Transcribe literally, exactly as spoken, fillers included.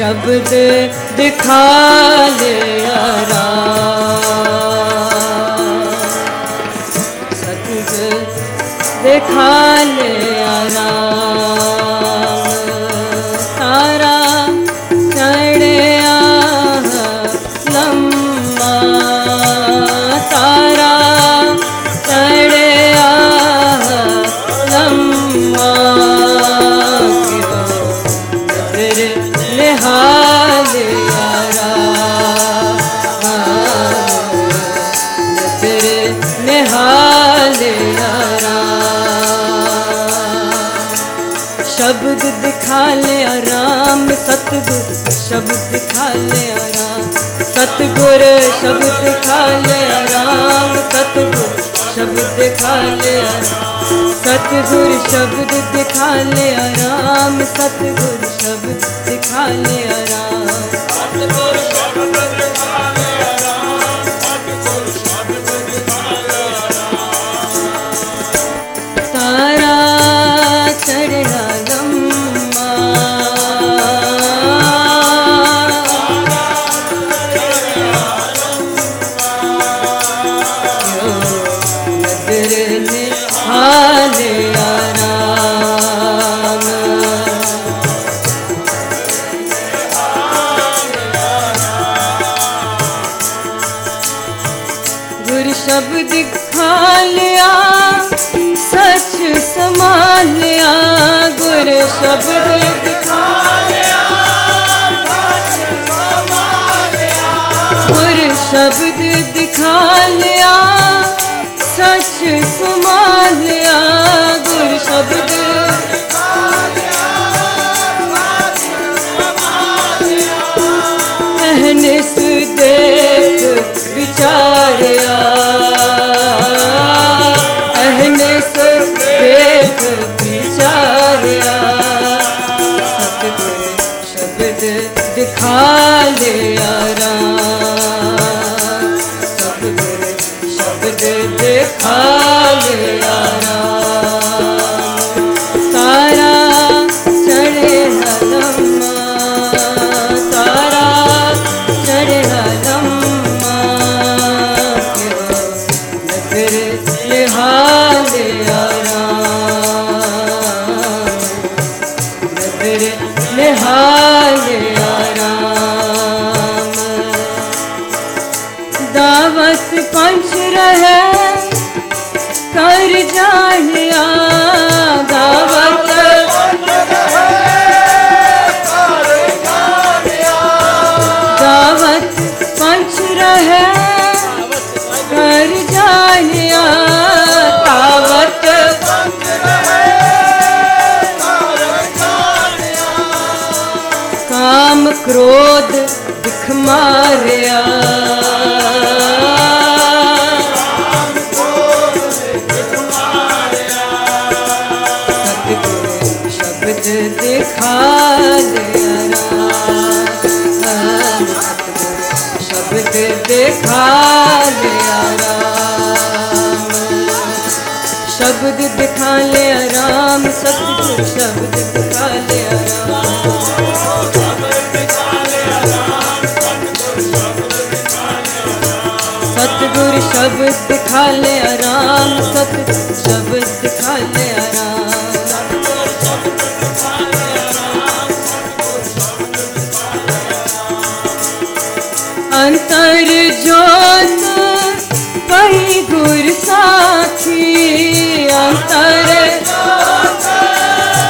शब्द दिखा ले आराम, सतगुर दिखा ले आराम। तारा चढ़िया लम्मा, तारा चढ़िया लम्मा, नजर निहाल आराम, नजर निहाल आराम। शब्द दिखा ले आराम सतगुर, शब्द दिखा ले आराम सतगुर, शब्द दिखा ले आराम सतगुर, शब्द दिखा ले आराम सतगुर, शब्द दिखा ले आराम सतगुर, शब्द दिखा ले आराम सतगुर, शब्द दिखा ले आराम सतगुर, शब्द दिखा ले आराम। तारा चढ़ा लम्मा, नजर निहाल आराम, गुर शब्द दिखा लिया सच संभाल लिया, गुर शब्द दिखा लिया सच संभाल लिया, गुर शब्द दिखा लिया सच संभाल लिया, गुर शब्द दिखा लिया सच संभाल लिया। अहनिस देख विचारिया, अहनिस देख विचारिया, सतगुर शब्द दिखा ले आराम, सतगुर शब्द दिखा ले आराम। तारा चढ़े लम्मा, तारा चढ़े लम्मा, नजर निहाल आराम, नजर निहाल आराम। दावत पंच रहे कर जानिया, दावत दावत पंच रहे कर जानिया, दावत काम क्रोध दिख मारिया, सतगुर शब्द दिखा ले आराम, सतगुर शब्द दिखा ले आराम, शब्द दिखा ले आराम